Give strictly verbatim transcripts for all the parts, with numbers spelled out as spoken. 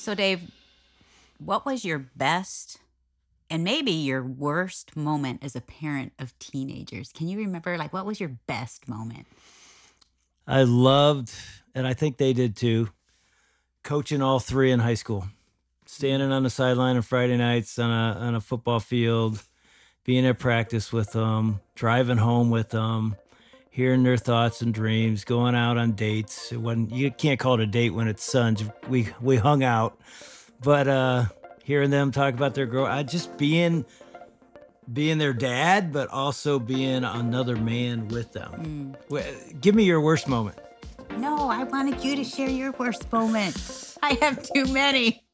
So, Dave, what was your best and maybe your worst moment as a parent of teenagers? Can you remember, like, what was your best moment? I loved, and I think they did too, coaching all three in high school. Mm. Standing on the sideline on Friday nights on a on a football field, being at practice with them, driving home with them, hearing their thoughts and dreams, going out on dates. When you can't call it a date when it's sons, we we hung out, but uh, hearing them talk about their growth, I just being being their dad, but also being another man with them. Mm. Wh- Give me your worst moment. No, I wanted you to share your worst moment. I have too many.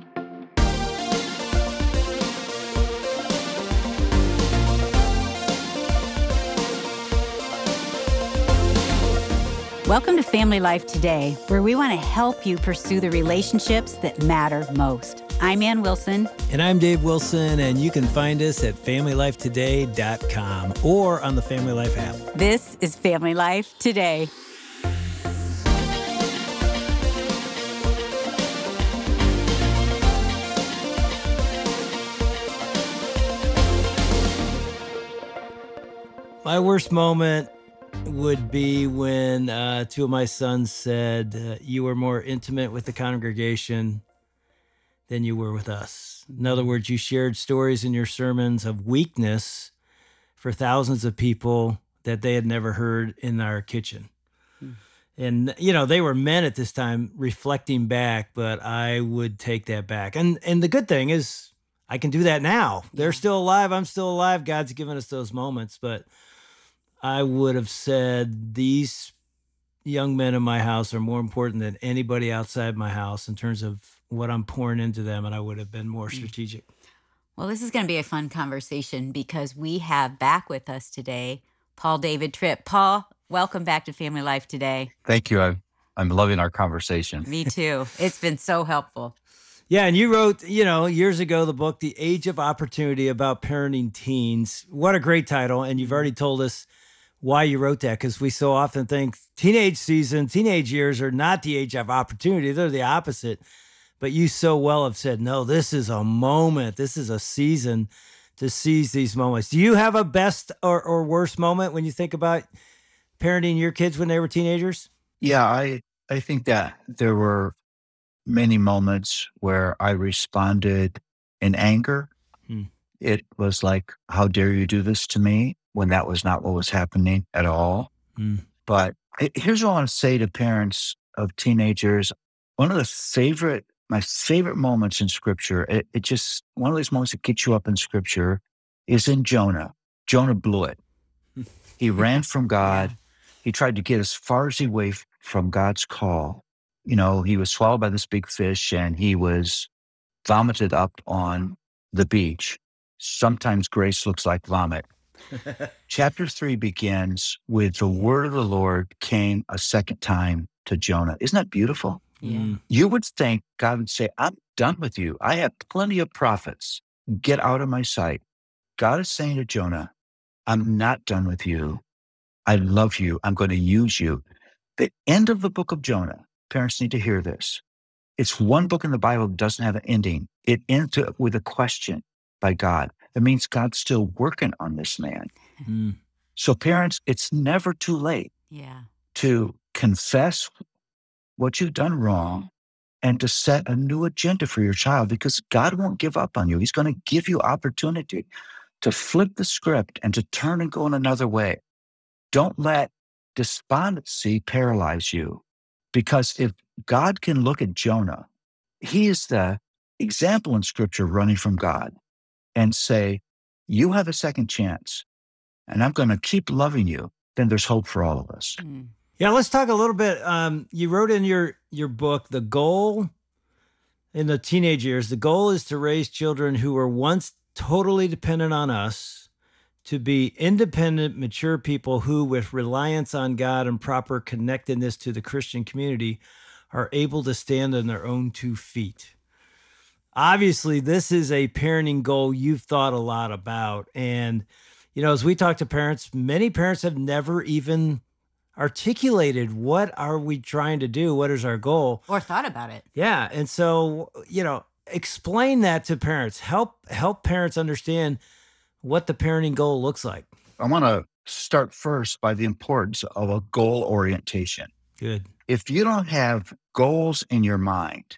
Welcome to Family Life Today, where we want to help you pursue the relationships that matter most. I'm Ann Wilson. And I'm Dave Wilson, and you can find us at family life today dot com or on the Family Life app. This is Family Life Today. My worst moment would be when uh, two of my sons said, uh, you were more intimate with the congregation than you were with us. In other words, you shared stories in your sermons of weakness for thousands of people that they had never heard in our kitchen. Mm. And, you know, they were men at this time reflecting back, but I would take that back. And and the good thing is I can do that now. They're Yeah. still alive. I'm still alive. God's given us those moments. But I would have said these young men in my house are more important than anybody outside my house in terms of what I'm pouring into them. And I would have been more Mm. strategic. Well, this is going to be a fun conversation because we have back with us today Paul David Tripp. Paul, welcome back to Family Life Today. Thank you. I, I'm loving our conversation. Me too. It's been so helpful. Yeah, and you wrote, you know, years ago, the book, The Age of Opportunity about parenting teens. What a great title. And you've already told us why you wrote that, because we so often think teenage season, teenage years are not the age of opportunity. They're the opposite. But you so well have said, no, this is a moment. This is a season to seize these moments. Do you have a best or, or worst moment when you think about parenting your kids when they were teenagers? Yeah, I, I think that there were many moments where I responded in anger. Hmm. It was like, how dare you do this to me, when that was not what was happening at all. Hmm. But he- here's what I want to say to parents of teenagers. One of the favorite, my favorite moments in scripture, it, it just, one of those moments that gets you up in scripture is in Jonah. Jonah blew it. He ran from God. Yeah. He tried to get as far as he way from God's call. You know, he was swallowed by this big fish and he was vomited up on the beach. Sometimes grace looks like vomit. Chapter three begins with the word of the Lord came a second time to Jonah. Isn't that beautiful? Yeah. Mm. You would think God would say, I'm done with you. I have plenty of prophets. Get out of my sight. God is saying to Jonah, I'm not done with you. I love you. I'm going to use you. The end of the book of Jonah, parents need to hear this. It's one book in the Bible that doesn't have an ending. It ends with a question by God. That means God's still working on this man. Mm. So parents, it's never too late Yeah. to confess what you've done wrong and to set a new agenda for your child, because God won't give up on you. He's going to give you opportunity to flip the script and to turn and go in another way. Don't let despondency paralyze you, because if God can look at Jonah, he is the example in scripture running from God, and say, you have a second chance and I'm going to keep loving you, then there's hope for all of us. Mm. Yeah, let's talk a little bit. Um, you wrote in your your book, the goal in the teenage years, the goal is to raise children who were once totally dependent on us to be independent, mature people who, with reliance on God and proper connectedness to the Christian community, are able to stand on their own two feet. Obviously, this is a parenting goal you've thought a lot about. And, you know, as we talk to parents, many parents have never even articulated what are we trying to do? What is our goal? Or thought about it. Yeah. And so, you know, explain that to parents. Help help parents understand what the parenting goal looks like. I want to start first by the importance of a goal orientation. Good. If you don't have goals in your mind,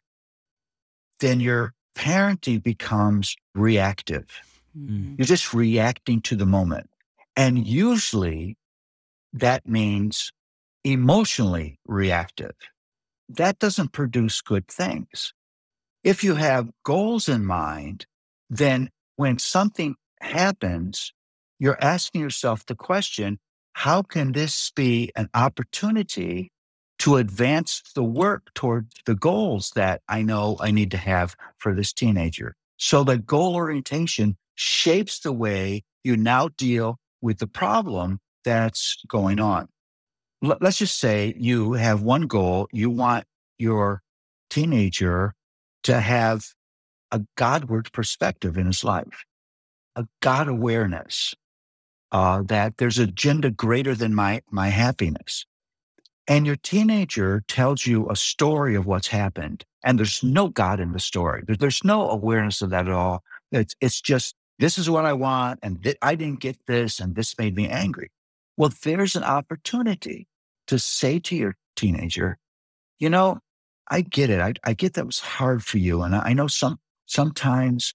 then your parenting becomes reactive. Mhm. You're just reacting to the moment. And usually that means emotionally reactive. That doesn't produce good things. If you have goals in mind, then when something happens, you're asking yourself the question, how can this be an opportunity to advance the work toward the goals that I know I need to have for this teenager? So the goal orientation shapes the way you now deal with the problem that's going on. L- let's just say you have one goal. You want your teenager to have a Godward perspective in his life, a God awareness, uh, that there's an agenda greater than my, my happiness. And your teenager tells you a story of what's happened, and there's no God in the story. There- There's no awareness of that at all. It's, it's just, this is what I want, and th- I didn't get this, and this made me angry. Well, there's an opportunity to say to your teenager, you know, I get it. I, I get that was hard for you. And I, I know some sometimes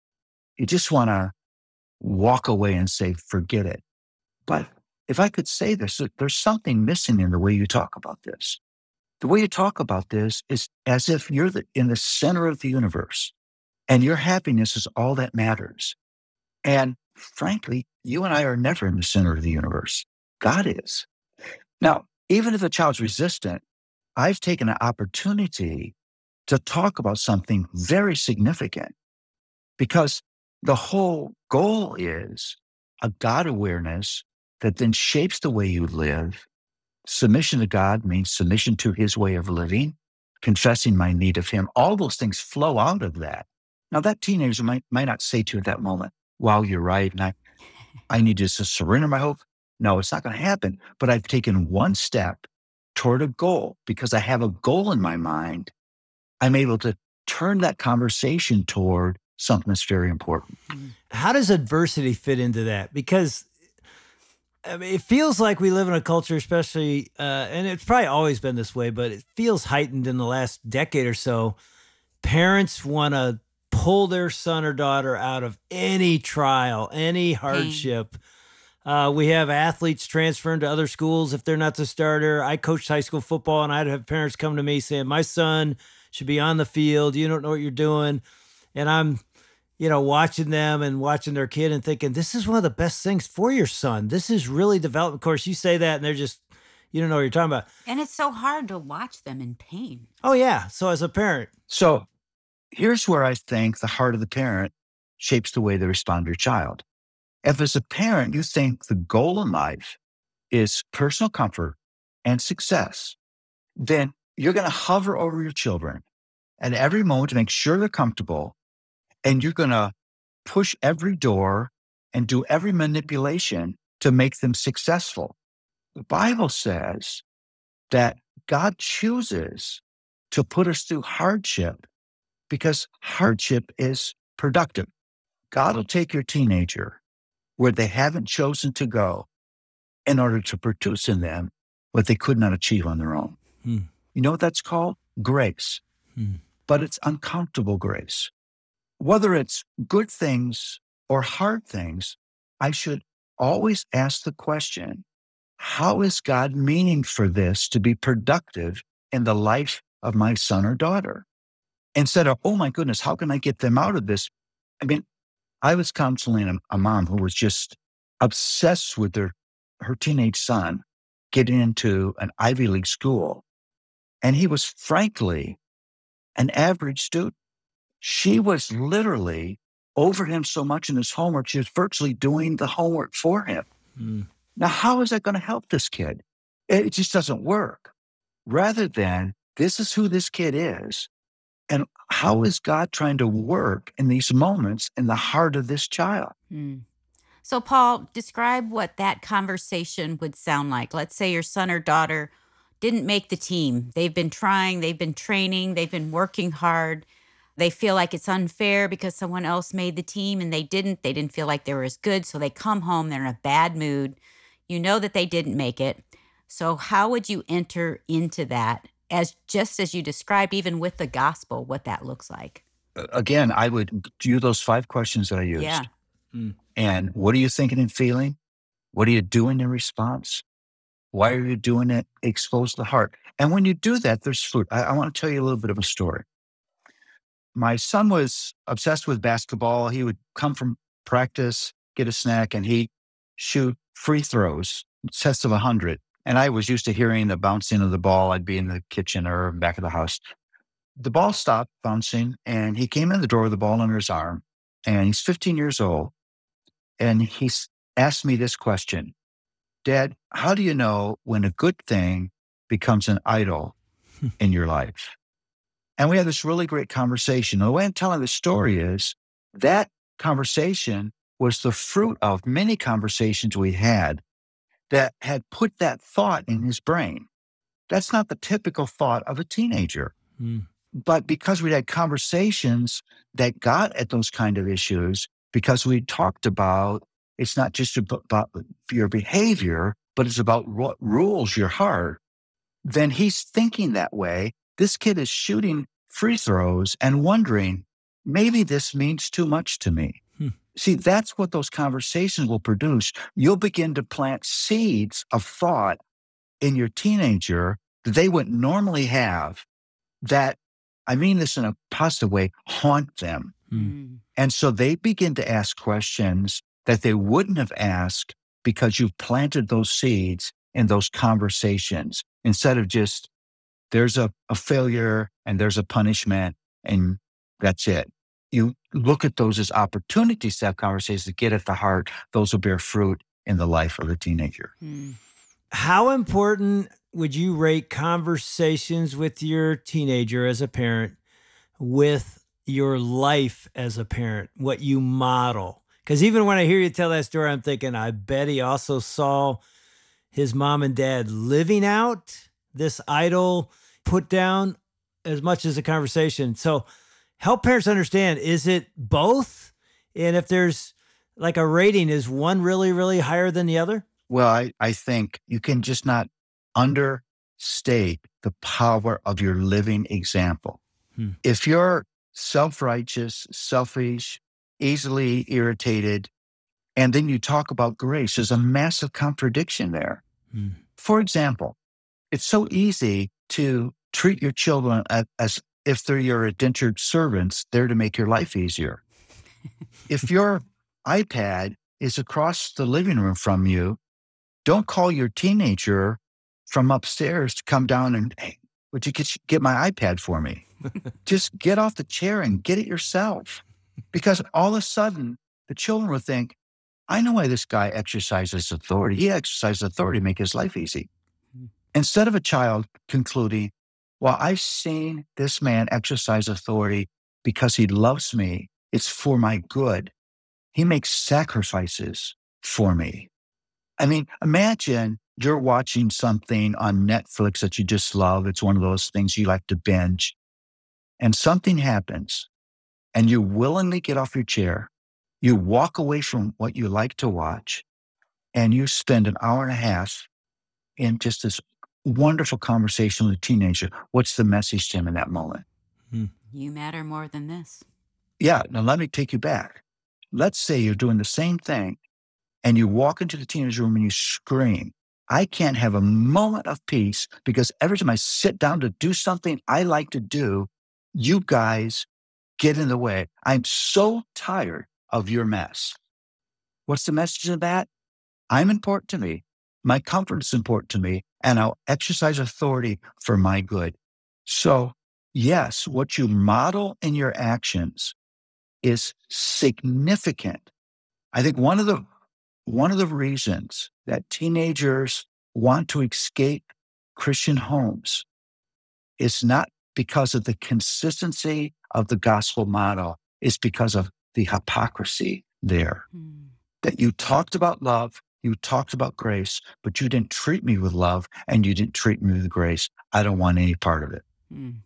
you just want to walk away and say, forget it. But if I could say this, there- there's something missing in the way you talk about this. The way you talk about this is as if you're the, in the center of the universe and your happiness is all that matters. And frankly, you and I are never in the center of the universe. God is. Now, even if the child's resistant, I've taken an opportunity to talk about something very significant because the whole goal is a God awareness that then shapes the way you live. Submission to God means submission to his way of living, confessing my need of him. All those things flow out of that. Now, that teenager might, might not say to you at that moment, wow, you're right. And I, I need to just surrender my hope. No, it's not going to happen. But I've taken one step toward a goal because I have a goal in my mind. I'm able to turn that conversation toward something that's very important. How does adversity fit into that? Because I mean, it feels like we live in a culture, especially, uh, and it's probably always been this way, but it feels heightened in the last decade or so. Parents want to pull their son or daughter out of any trial, any hardship. Uh, we have athletes transferring to other schools if they're not the starter. I coached high school football, and I'd have parents come to me saying, my son should be on the field. You don't know what you're doing. And I'm, you know, watching them and watching their kid and thinking, this is one of the best things for your son. This is really development. Of course, you say that and they're just, you don't know what you're talking about. And it's so hard to watch them in pain. Oh, yeah. So as a parent. So here's where I think the heart of the parent shapes the way they respond to your child. If as a parent, you think the goal in life is personal comfort and success, then you're going to hover over your children at every moment to make sure they're comfortable. And you're going to push every door and do every manipulation to make them successful. The Bible says that God chooses to put us through hardship because hardship is productive. God will take your teenager where they haven't chosen to go in order to produce in them what they could not achieve on their own. Hmm. You know what that's called? Grace. Hmm. But it's uncomfortable grace. Whether it's good things or hard things, I should always ask the question, how is God meaning for this to be productive in the life of my son or daughter? Instead of, oh my goodness, how can I get them out of this? I mean, I was counseling a, a mom who was just obsessed with their, her teenage son getting into an Ivy League school. And he was frankly an average student. She was literally over him so much in his homework, she was virtually doing the homework for him. Mm. Now, how is that going to help this kid? It just doesn't work. Rather than, this is who this kid is. And how is God trying to work in these moments in the heart of this child? Mm. So, Paul, describe what that conversation would sound like. Let's say your son or daughter didn't make the team. They've been trying, they've been training, they've been working hard. They feel like it's unfair because someone else made the team and they didn't. They didn't feel like they were as good. So they come home, they're in a bad mood. You know that they didn't make it. So, how would you enter into that as just as you described, even with the gospel, what that looks like? Uh, Again, I would do those five questions that I used. Yeah. Mm. And what are you thinking and feeling? What are you doing in response? Why are you doing it? Expose the heart. And when you do that, there's fruit. I, I want to tell you a little bit of a story. My son was obsessed with basketball. He would come from practice, get a snack, and he'd shoot free throws, sets of a hundred. And I was used to hearing the bouncing of the ball. I'd be in the kitchen or back of the house. The ball stopped bouncing, and he came in the door with the ball under his arm. And he's fifteen years old. And he s- asked me this question: Dad, how do you know when a good thing becomes an idol in your life? And we had this really great conversation. The way I'm telling the story is that conversation was the fruit of many conversations we had that had put that thought in his brain. That's not the typical thought of a teenager. Mm. But because we had conversations that got at those kind of issues, because we talked about it's not just ab- about your behavior, but it's about what rules your heart, then he's thinking that way. This kid is shooting free throws and wondering, maybe this means too much to me. Hmm. See, that's what those conversations will produce. You'll begin to plant seeds of thought in your teenager that they wouldn't normally have, that, I mean this in a positive way, haunt them. Mm. Mm. And so they begin to ask questions that they wouldn't have asked because you've planted those seeds in those conversations instead of just there's a, a failure and there's a punishment and that's it. You look at those as opportunities to have conversations to get at the heart. Those will bear fruit in the life of the teenager. Mm. How important would you rate conversations with your teenager as a parent with your life as a parent, what you model? Because even when I hear you tell that story, I'm thinking, I bet he also saw his mom and dad living out this idol put down as much as a conversation. So help parents understand, is it both? And if there's like a rating, is one really, really higher than the other? Well, I, I think you can just not understate the power of your living example. Hmm. If you're self-righteous, selfish, easily irritated, and then you talk about grace, there's a massive contradiction there. Hmm. For example, it's so easy to treat your children as, as if they're your indentured servants there to make your life easier. If your iPad is across the living room from you, don't call your teenager from upstairs to come down and, hey, would you get, get my iPad for me? Just get off the chair and get it yourself. Because all of a sudden, the children will think, I know why this guy exercises authority. He exercises authority to make his life easy. Mm. Instead of a child concluding, well, I've seen this man exercise authority because he loves me. It's for my good. He makes sacrifices for me. I mean, imagine you're watching something on Netflix that you just love. It's one of those things you like to binge. And something happens and you willingly get off your chair. You walk away from what you like to watch and you spend an hour and a half in just this wonderful conversation with a teenager. What's the message to him in that moment? Hmm. You matter more than this. Yeah, now let me take you back. Let's say you're doing the same thing and you walk into the teenage room and you scream, I can't have a moment of peace because every time I sit down to do something I like to do, you guys get in the way. I'm so tired of your mess. What's the message of that? I'm important to me. My comfort is important to me, and I'll exercise authority for my good. So, yes, what you model in your actions is significant. I think one of the one of the reasons that teenagers want to escape Christian homes is not because of the consistency of the gospel model, it's because of the hypocrisy there. Mm. that you talked about love, you talked about grace, but you didn't treat me with love and you didn't treat me with grace. I don't want any part of it. Mm.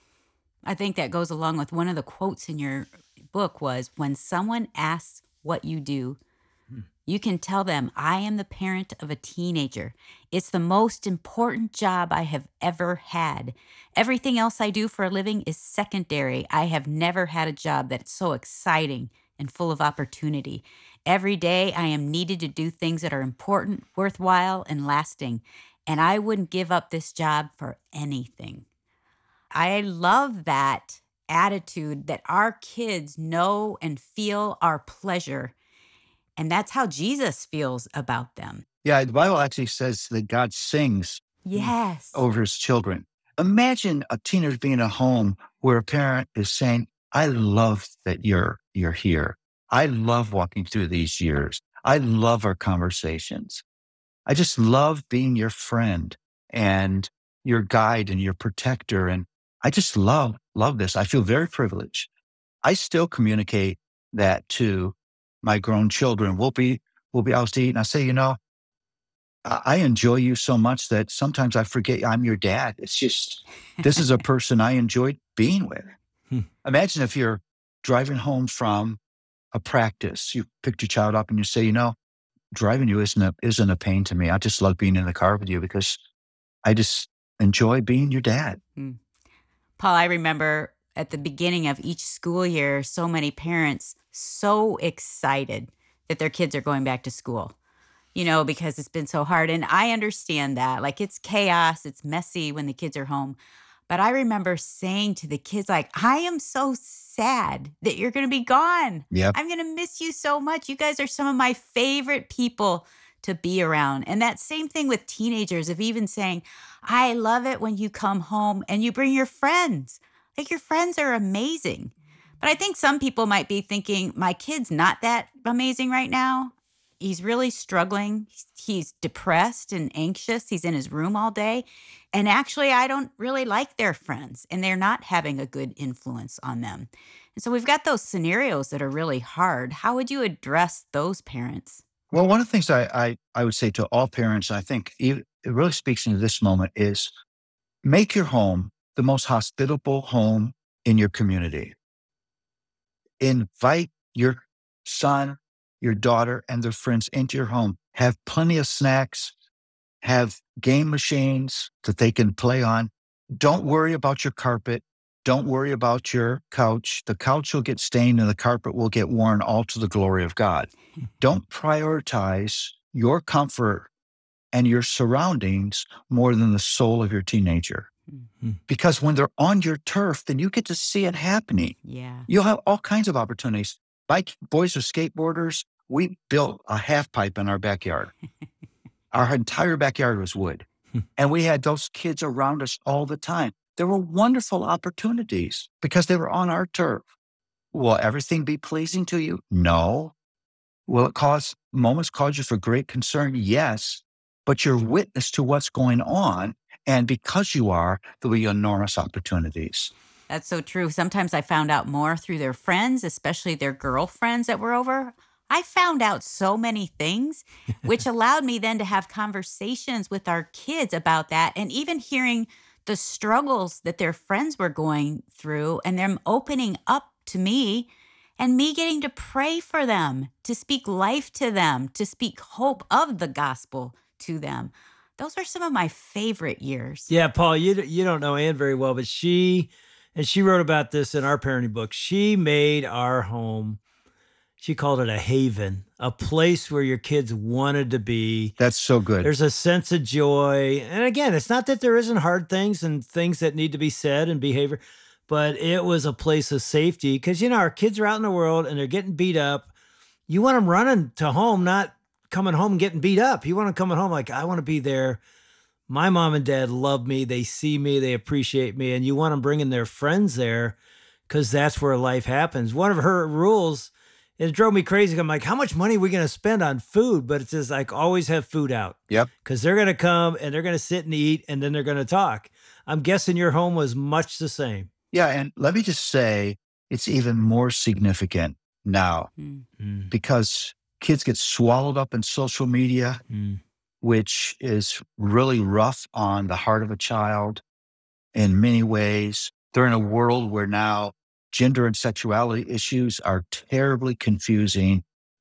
I think that goes along with one of the quotes in your book was, when someone asks what you do, you can tell them, I am the parent of a teenager. It's the most important job I have ever had. Everything else I do for a living is secondary. I have never had a job that's so exciting and full of opportunity. Every day I am needed to do things that are important, worthwhile, and lasting. And I wouldn't give up this job for anything. I love that attitude that our kids know and feel our pleasure. And that's how Jesus feels about them. Yeah, the Bible actually says that God sings Yes. over his children. Imagine a teenager being in a home where a parent is saying, I love that you're you're here. I love walking through these years. I love our conversations. I just love being your friend and your guide and your protector. And I just love, love this. I feel very privileged. I still communicate that to my grown children. We'll be, we'll be out to eat. And I say, you know, I I enjoy you so much that sometimes I forget I'm your dad. It's just, this is a person I enjoyed being with. Hmm. Imagine if you're driving home from a practice, you picked your child up and you say, you know, driving you isn't a, isn't a pain to me. I just love being in the car with you because I just enjoy being your dad. Mm. Paul, I remember at the beginning of each school year, so many parents so excited that their kids are going back to school, you know, because it's been so hard. And I understand that. Like, it's chaos, it's messy when the kids are home. But I remember saying to the kids, like, I am so sad that you're going to be gone. Yep. I'm going to miss you so much. You guys are some of my favorite people to be around. And that same thing with teenagers, of even saying, I love it when you come home and you bring your friends. Like, your friends are amazing. But I think some people might be thinking, my kid's not that amazing right now. He's really struggling. He's, he's depressed and anxious. He's in his room all day. And actually, I don't really like their friends, and they're not having a good influence on them. And so we've got those scenarios that are really hard. How would you address those parents? Well, one of the things I, I, I would say to all parents, I think it it really speaks into this moment, is make your home the most hospitable home in your community. Invite your son, your daughter, and their friends into your home. Have plenty of snacks, have game machines that they can play on. Don't worry about your carpet. Don't worry about your couch. The couch will get stained and the carpet will get worn, all to the glory of God. Don't prioritize your comfort and your surroundings more than the soul of your teenager. Mm-hmm. Because when they're on your turf, then you get to see it happening. Yeah. You'll have all kinds of opportunities. Bike boys are skateboarders. We built a half pipe in our backyard. Our entire backyard was wood. And we had those kids around us all the time. There were wonderful opportunities because they were on our turf. Will everything be pleasing to you? No. Will it cause moments cause you for great concern? Yes. But you're witness to what's going on. And because you are, there'll be enormous opportunities. That's so true. Sometimes I found out more through their friends, especially their girlfriends that were over. I found out so many things, which allowed me then to have conversations with our kids about that, and even hearing the struggles that their friends were going through and them opening up to me and me getting to pray for them, to speak life to them, to speak hope of the gospel to them. Those are some of my favorite years. Yeah, Paul, you you don't know Ann very well, but she, and she wrote about this in our parenting book. She made our home, she called it a haven, a place where your kids wanted to be. That's so good. There's a sense of joy. And again, it's not that there isn't hard things and things that need to be said and behavior, but it was a place of safety because, you know, our kids are out in the world and they're getting beat up. You want them running to home, not coming home and getting beat up. You want them coming home like, I want to be there. My mom and dad love me. They see me. They appreciate me. And you want them bringing their friends there because that's where life happens. One of her rules, it drove me crazy. I'm like, how much money are we going to spend on food? But it says, like, always have food out. Yep. Because they're going to come and they're going to sit and eat and then they're going to talk. I'm guessing your home was much the same. Yeah. And let me just say, it's even more significant now Mm. Mm. because kids get swallowed up in social media, Mm. which is really rough on the heart of a child in many ways. They're in a world where now gender and sexuality issues are terribly confusing.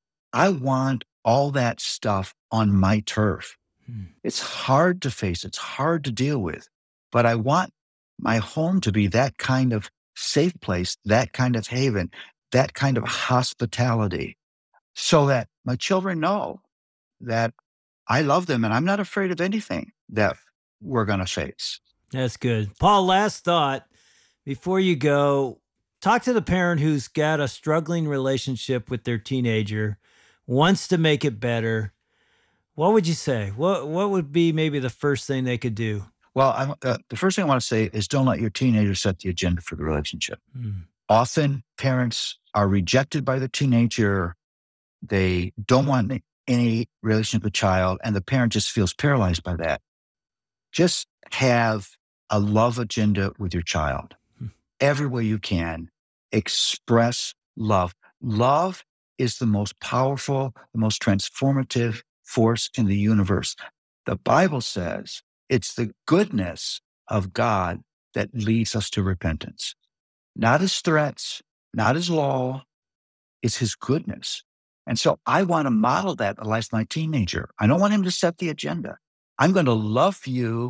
I want all that stuff on my turf. Mm. It's hard to face, it's hard to deal with, but I want my home to be that kind of safe place, that kind of haven, that kind of hospitality, so that my children know that I love them and I'm not afraid of anything that we're going to face. That's good. Paul, last thought before you go. Talk to the parent who's got a struggling relationship with their teenager, wants to make it better. What would you say? What what would be maybe the first thing they could do? Well, I, uh, the first thing I want to say is don't let your teenager set the agenda for the relationship. Mm. Often parents are rejected by the teenager. They don't want any relationship with the child, and the parent just feels paralyzed by that. Just have a love agenda with your child. Hmm. Every way you can, express love. Love is the most powerful, the most transformative force in the universe. The Bible says it's the goodness of God that leads us to repentance. Not his threats, not his law, it's his goodness. And so I want to model that in the life of my teenager. I don't want him to set the agenda. I'm going to love you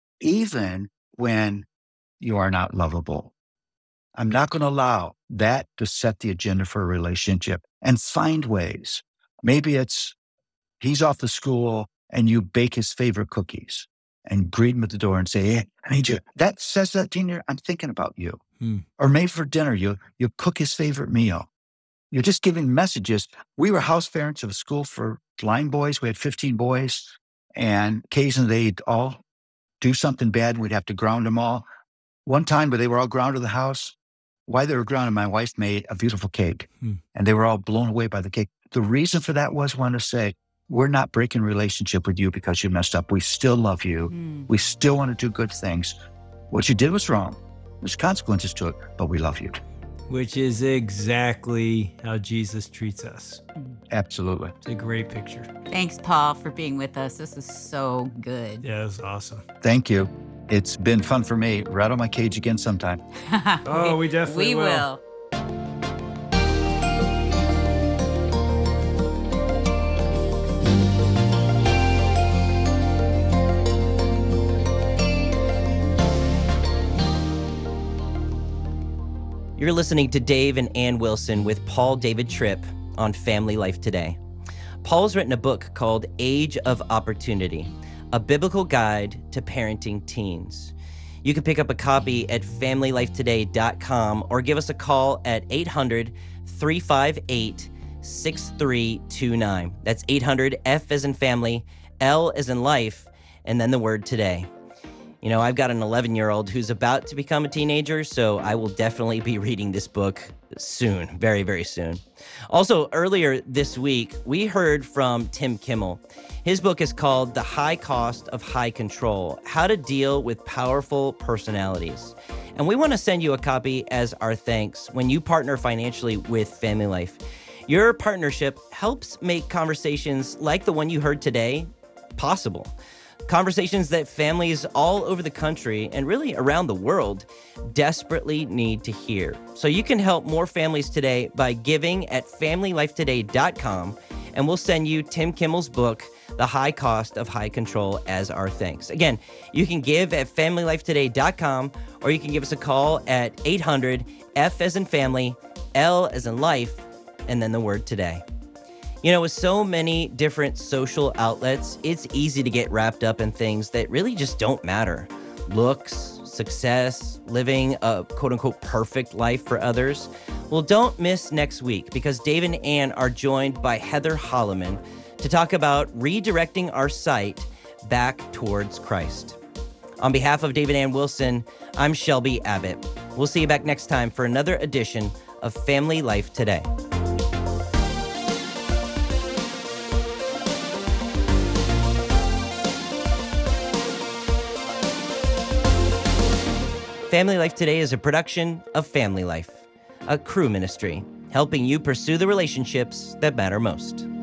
even when you are not lovable. I'm not going to allow that to set the agenda for a relationship, and find ways. Maybe it's he's off to school and you bake his favorite cookies and greet him at the door and say, hey, I need you. That says that teenager, I'm thinking about you. Hmm. Or maybe for dinner, you, you cook his favorite meal. You're just giving messages. We were house parents of a school for blind boys. We had fifteen boys, and occasionally they'd all do something bad. And we'd have to ground them all. One time, but they were all grounded to the house. While they were grounded, my wife made a beautiful cake, Hmm. and they were all blown away by the cake. The reason for that was, I want to say, we're not breaking relationship with you because you messed up. We still love you. Mm. We still want to do good things. What you did was wrong. There's consequences to it, but we love you. Which is exactly how Jesus treats us. Absolutely. It's a great picture. Thanks, Paul, for being with us. This is so good. Yeah, it was awesome. Thank you. It's been fun for me. Rattle my cage again sometime. Oh, we definitely we will. will. You're listening to Dave and Ann Wilson with Paul David Tripp on Family Life Today. Paul's written a book called Age of Opportunity, a biblical guide to parenting teens. You can pick up a copy at family life today dot com or give us a call at eight hundred, three five eight, six three two nine. That's eight hundred, F as in family, L as in life, and then the word today. You know, I've got an eleven-year-old who's about to become a teenager, so I will definitely be reading this book soon, very, very soon. Also, earlier this week, we heard from Tim Kimmel. His book is called The High Cost of High Control: How to Deal with Powerful Personalities. And we want to send you a copy as our thanks when you partner financially with Family Life. Your partnership helps make conversations like the one you heard today possible. Conversations that families all over the country and really around the world desperately need to hear. So you can help more families today by giving at family life today dot com, and we'll send you Tim Kimmel's book, The High Cost of High Control, as our thanks. Again, you can give at family life today dot com, or you can give us a call at eight hundred, F as in family, L as in life, and then the word today. You know, with so many different social outlets, it's easy to get wrapped up in things that really just don't matter. Looks, success, living a quote-unquote perfect life for others. Well, don't miss next week, because Dave and Ann are joined by Heather Holloman to talk about redirecting our sight back towards Christ. On behalf of Dave and Ann Wilson, I'm Shelby Abbott. We'll see you back next time for another edition of Family Life Today. Family Life Today is a production of Family Life, a Cru ministry, helping you pursue the relationships that matter most.